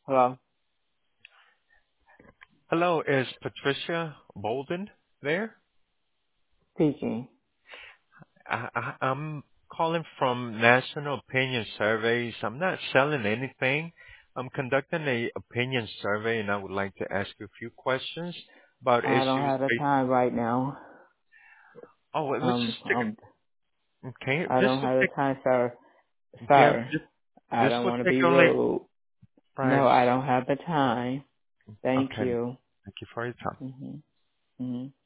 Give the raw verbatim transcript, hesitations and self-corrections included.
Hello, Hello, is Patricia Bolden there? speaking. I, I, I'm calling from National Opinion Surveys. I'm not selling anything. I'm conducting a opinion survey, and I would like to ask you a few questions about I don't issues. have the Based, time right now. oh, wait, let's Um, just take um, a, okay. I This don't will have the take, time, sir. yeah, Sir, this, I this don't will want to take be only, rude. right. No, I don't have the time. Thank Okay. you. Thank you for your time. Mhm. Mhm.